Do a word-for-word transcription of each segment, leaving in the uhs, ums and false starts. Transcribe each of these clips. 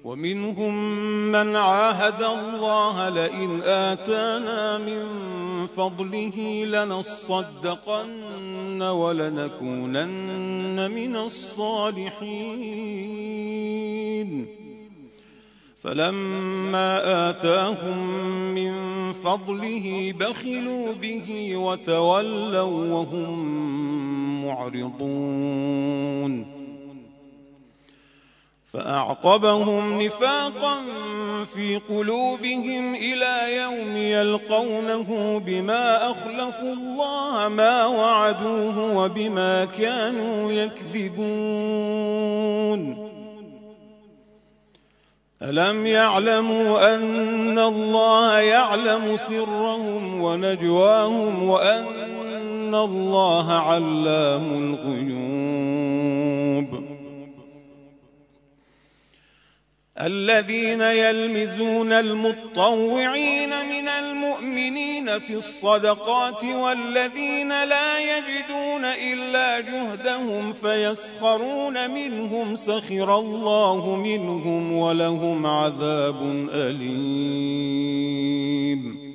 ومنهم من عاهد الله لئن آتانا من فضله لنصدقن ولنكونن من الصالحين فلما آتاهم من فضله بخلوا به وتولوا وهم معرضون فأعقبهم نفاقا في قلوبهم إلى يوم يلقونه بما أخلفوا الله ما وعدوه وبما كانوا يكذبون ألم يعلموا أن الله يعلم سرهم ونجواهم وأن الله علام الغيوب الذين يلمزون المطوعين من المؤمنين في الصدقات والذين لا يجدون إلا جهدهم فيسخرون منهم سخر الله منهم ولهم عذاب أليم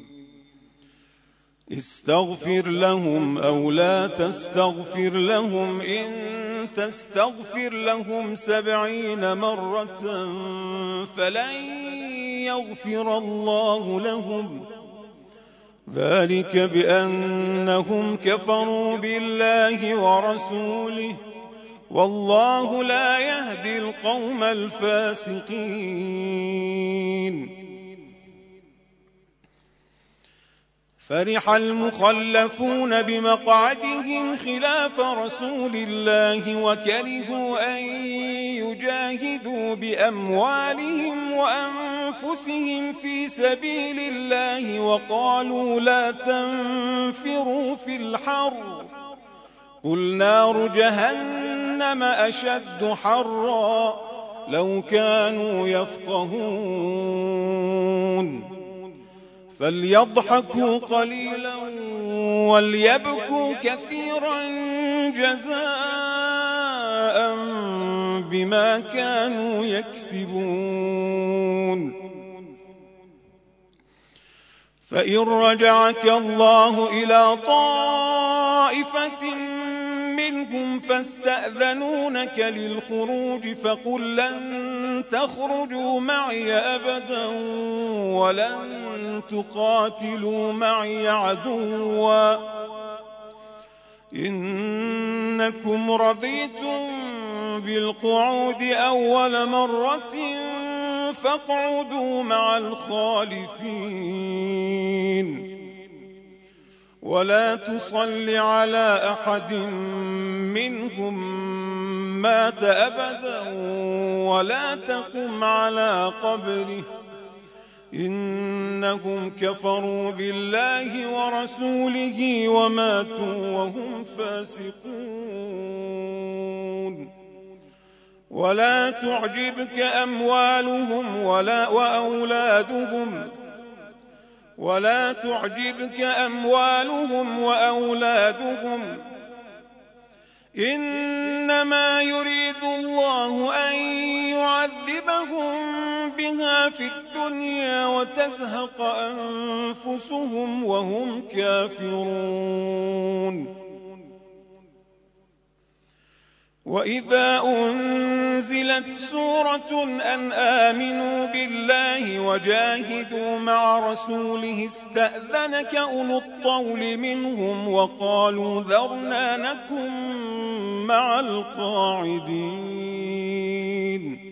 استغفر لهم أو لا تستغفر لهم إن تستغفر لهم سبعين مرة فلن يغفر الله لهم ذلك بأنهم كفروا بالله ورسوله والله لا يهدي القوم الفاسقين فرح المخلفون بمقعدهم خلاف رسول الله وكرهوا أن يجاهدوا بأموالهم وأنفسهم في سبيل الله وقالوا لا تنفروا في الحر قل نار جهنم أشد حرا لو كانوا يفقهون فليضحكوا قليلا وليبكوا كثيرا جزاء بما كانوا يكسبون فإن رجعك الله إلى طائفة منهم فاستأذنونك للخروج فقل لن تخرجوا معي أبدا ولن تقاتلوا معي عدوا إنكم رضيتم بالقعود أول مرة فاقعدوا مع الخالفين ولا تصل على أحد منهم مات أبدا ولا تقم على قبره إنهم كفروا بالله ورسوله وماتوا وهم فاسقون ولا تعجبك أموالهم ولا وأولادهم ولا تعجبك أموالهم وأولادهم إنما يريد الله أن يعذبهم بها في الدنيا وتزهق أنفسهم وهم كافرون وإذا أنزلت سورة أن آمنوا بالله وجاهدوا مع رسوله استأذنك أولو الطول منهم وقالوا ذرنا نكن مع القاعدين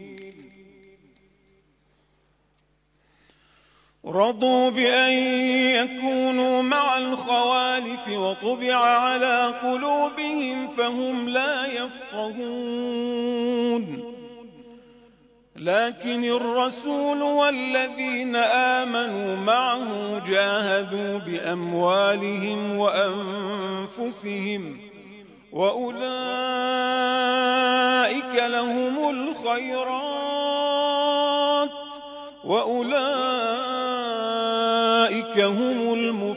رضوا بأن يكونوا مع الخوالف وطبع على قلوبهم فهم لا يفقهون لكن الرسول والذين آمنوا معه جاهدوا بأموالهم وأنفسهم وأولئك لهم الخيرات وأولئك هم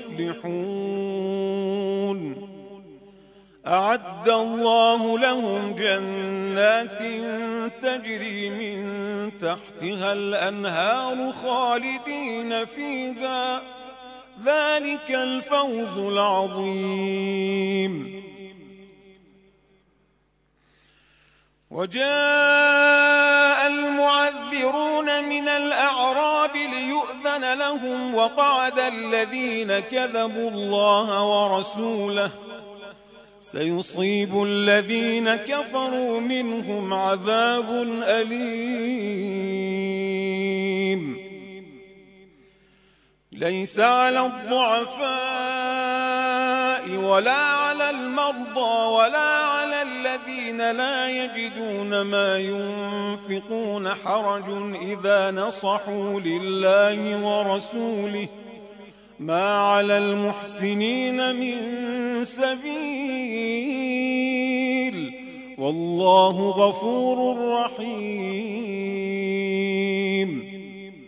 المفلحون أعد الله لهم جنات تجري من تحتها تحتها الأنهار خالدين فيها، ذلك الفوز العظيم. وجاء المعذرون من الأعراب ليؤذن لهم، وقعد الذين كذبوا الله ورسوله، سيصيب الذين كفروا منهم عذاب أليم. ليس على الضعفاء ولا على المرضى ولا على الذين لا يجدون ما ينفقون حرج إذا نصحوا لله ورسوله، ما على المحسنين من سبيل، والله غفور رحيم.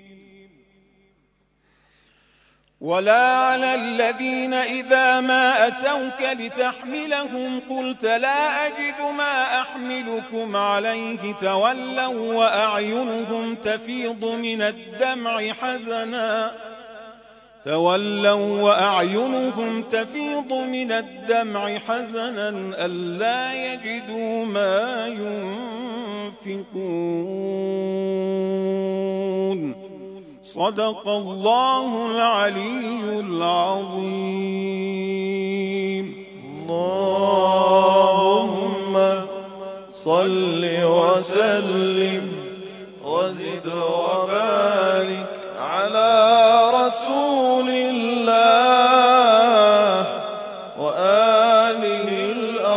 ولا على الذين إذا ما أتوك لتحملهم قلت لا أجد ما أحملكم عليه تولوا وأعينهم تفيض من الدمع حزنا تولوا وأعينهم تفيض من الدمع حزنا ألا يجدوا ما ينفقون. صدق الله العلي العظيم. اللهم صل وسلم وزد وبارك على رسول الله وآله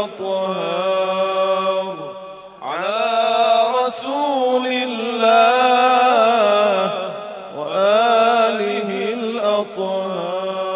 الأطهار، على رسول الله وآله الأطهار.